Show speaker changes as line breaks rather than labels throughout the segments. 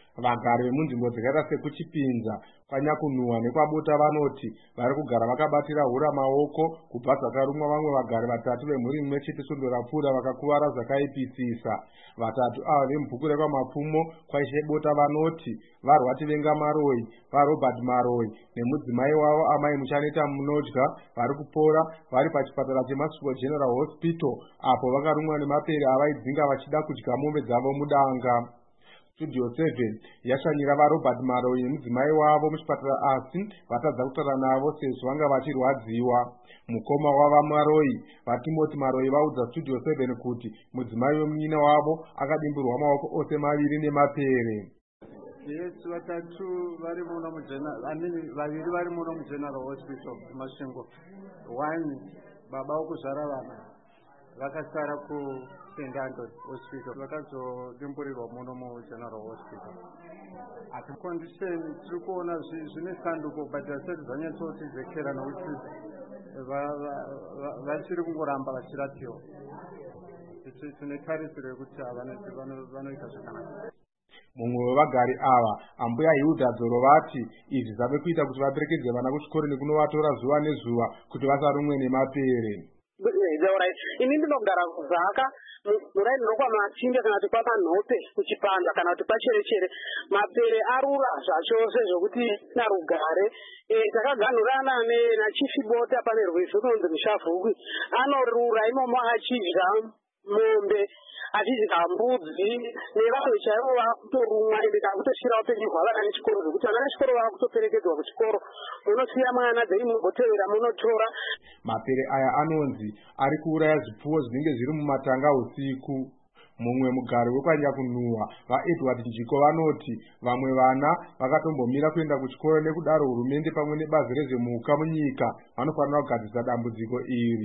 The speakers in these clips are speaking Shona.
Vagari vemunzvimbo dzakaita sekuchipinza kwaNyakunhuhwa nekwaBota vanoti vari kugara vakabatira hura maoko kubva dzakarumwa vamwe vagari 3 vemhuri imwe chete svondo rapfuura vakakuvara zvakaipisisa. 3 ava vemubhuku rekwamapfumo kwaishe Bota vanoti vaRwati Vengamaroi, vaRobert Maroi nemudzimai wavo amai Muchaneta Munodya vari kupora vari pachipatara cheMatsvugo General Hospital apo vakarumwa nemapere avaidzinga vachida kudya mombe dzavo mudanga. Studio 7 yashanyira vaRobert Maroi nemudzimai wavo muchipatara asi vatadza kutaura navo sezvo vanga vachirwadziwa. Mukoma wavaMaroi vaTimothy Maroi vaudza Studio 7 kuti mudzimai wemunyina wavo akadimburwa maoko ose maviri nemapere.
Yes, vatatu vari muno vaviri vari muno muGeneral Hospital Masvingo. 1 baba okuzvara vana vakasara kuSt. Andrews Hospital vakazodimburirwa muno muGeneral Hospital. Ati condition tiri kuona zvine sanduko but hasati zvanyatsotidzekera nokuti vachiri kungoramba vachirapiwa. Tine tarisiro yekuti vanoita zvakanaka.
Mumwe wevagari ava ambuya Hilda Dzoro vati izvi zvave kuita kuti vaperekedze vana kuchikoro nekunovatora zuva nezuva kuti vasarumwe nemapere.
Ini ndinogara kuZaka muraini rokwaMatsinde kana kuti kwaManhope kuchipanda kana kuti kwaCherechere mapere arura zvachose zvokuti narugare. Takaganhurana naChief Bota pane rwizi runonzi Mushavhukwi anorura imomo achidya mombe achidya mbudzi nevanhu chaivo vakutorumwa ende kakutoshyira upenyu hwavana nechikoro zvokuti vana vechikoro vakutoperekedzwa kuchikoro munosiya mwana dzeimugotevera munotora.
Mapere aya anonzi ari kuuraya zvipfuwo zvinenge zviri mumatanga usiku. Mumwe mugari wekwaNyakunhuhwa vaEdward Njiko vanoti vamwe vana vakatombomira kuenda kuchikoro nekudaro hurumende pamwe nebazi rezvemuka munyika vanofanira kugadzirisa dambudziko iri.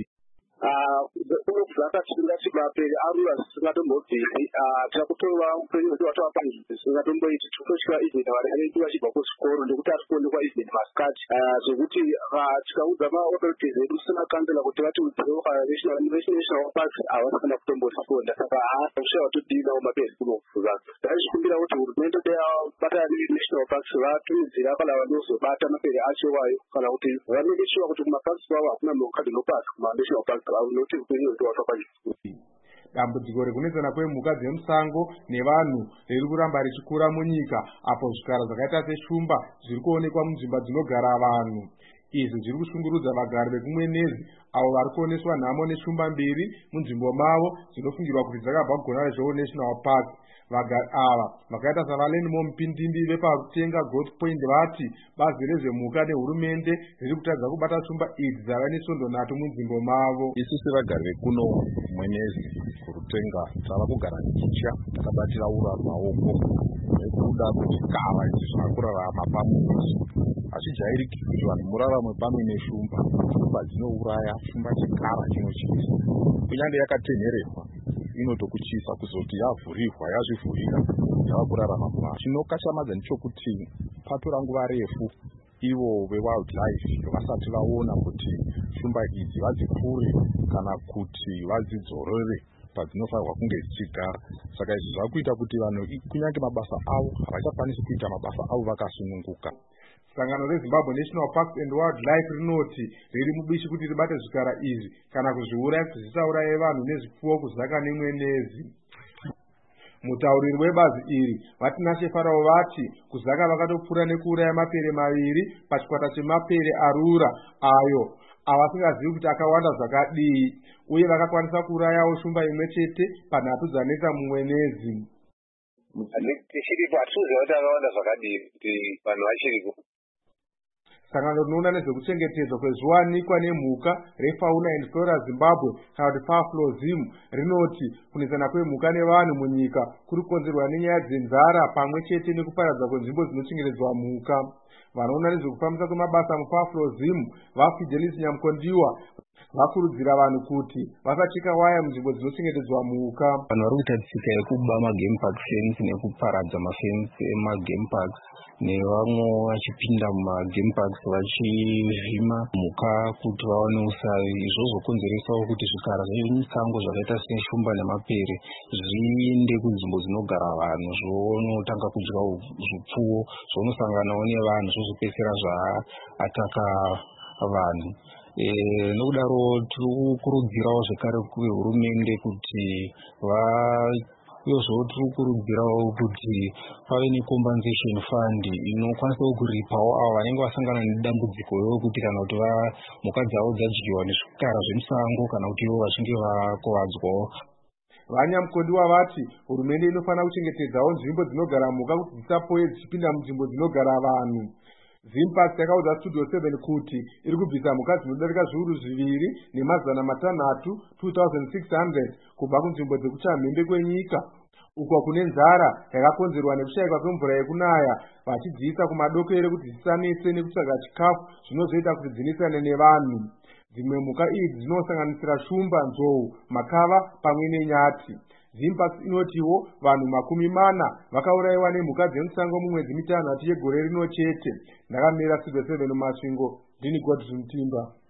Zvakati mapere arura zvisingatombobviri takutorwa upenyu hwedu watova panzvimbo zvisingatomboiti totosvika evening vana vedu vachibva kuchikoro nekuti ari kuonekwa evening masikati zvekuti tikaudza maauthorities edu semakanzela kuti vatiudzewo national parks havasina kutombozvifonda saka kushawa todii nawo mapere kunokuza ndaizvikumbira kuti hurumende yabatana nenational parks vatumidzira kana vanozobata mapere acho wayo kana kuti vanenge shuwa kuti kumaparks vavo hakuna mhuka dzinopasa kumanational parks avo nokuti upenyu hwedu watova panzvimbo.
Dambudziko rekunetsana kwemhuka dzemusango nevanhu riri kuramba richikura munyika apo zvikara zvakaita seshumba zviri kuonekwa munzvimbo dzinogara vanhu. Izvi zviri kushungurudza vagari vekumwenezi avo vari kuoneswa nhamo neshumba 2 munzvimbo mavo dzinofungirwa kuti dzakabva kugona rezvou National Park. Vagari ava vakaita saValeni Mompindimbi veparutenga Goat Point vati bazi rezvemhuka nehurumende riri kutadza kubata shumba idzi dzava nesvondo 3 munzvimbo mavo.
Isu sevagari vekuno Mwenezi kurutenga tava kugara njicha takabatira ura maoko nekuda kuti gava izvi zvakurarama pamuzi. Hazvijairiki kuti vanhu murarame pamwe neshumba. Shumba dzinouraya, shumba chikara chinotyisa. Kunyange yakatenhererwa inotokuchisa kuzoti yavhurirwa yazvivhurika yava kurarama kwayo. Chinokashamadza ndechokuti patora nguva refu ivo vewildlife vasati vaona kuti shumba idzi vadzipfure kana kuti vadzidzorere padzinofanirwa kunge dzichigara. Saka izvi zvakuita kuti vanhu kunyange mabasa avo havachakwanisi kuita mabasa avo vakasununguka.
Sangano reZimbabwe National Parks and Wildlife rinoti riri mubishi kuti ribate zvikara izvi kana kuzviuraya kuti zvisauraye vanhu nezvipfuwo kuZaka neMwenezi. Mutauriri webazi iri vatinashe Farao vati kuZaka vakatopfura nekuuraya mapere 2 pachikwata chemapere arura ayo avasingazivi kuti akawanda zvakadii uye vakakwanisa kuurayawo shumba imwe chete pa3 dzanetsa muMwenezi.
Tichiripo hatiziva kuti akawanda zvakadii kuti vanhu vachiriko.
Sangano rinoona nezvekuchengetedzwa kwezviwanikwa nemhuka reFauna and Flora Zimbabwe kana kuti FAFLOZIM rinoti kunetsana kwemhuka nevanhu munyika kuri kukonzerwa nenyaya dzenzara pamwe chete nekuparadzwa kwenzvimbo dzinochengetedzwa mhuka. vanoona nezvekufambisa kwemabasa muPafrozimu vaFidelis Nyamkondiwa vakurudzira vanhu kuti vasacheka waya munzvimbo dzinochengetedzwa mhuka.
Vanhu vari kuita tsika yekuba magame park fence nekuparadza mafensi emagame parks nevamwe vachipinda mumagame parks vachivhima mhuka kuti vaone usavi. Izvozvo konzeresawo kuti zvikara zvemusango zvakaita seshumba nemapere zviende kunzvimbo dzinogara vanhu zvonotanga kudya zvipfuwo zvonosanganawo nevanhu zvozopedzisira zvaataka vanhu. Nokudaro tiri kukurudzirawo zvekare kuhurumende kuti uyezvo tiri kukurudzirawo kuti pave necompensation fund inokwanisawo kuripawo avo vanenge vasangana nedambudziko rokuti kana kuti mhuka dzavo dzadyiwa nezvikara zvemusango kana kuti ivo vachinge vakuvadzwawo.
VaNyamkondiwa vati hurumende inofanira kuchengetedzawo nzvimbo dzinogara mhuka kuti dzisapoye dzichipinda munzvimbo dzinogara vanhu. Zimparks yakaudza Studio 7 kuti iri kubvisa mhuka dzinodarika zviuru 2,600 2,600 kubva kunzvimbo dzekuchamhembe kwenyika uko kune nzara yakakonzerwa nekushayikwa kwemvura yekunaya, vachidziisa kumadokero kuti dzisanetse nekutsvaga chikafu zvinozoita kuti dzinisane nevanhu. Dzimwe mhuka idzi dzinosanganisira shumba, nzou, makava pamwe nenyati. Zimparks inotiwo vanhu 40 vakaurayiwa nemhuka dzemusango mumwedzi mitanhatu yegore rino chete. Ndakamira Studio 7 muMasvingo, ndini Godfrey Mutimba.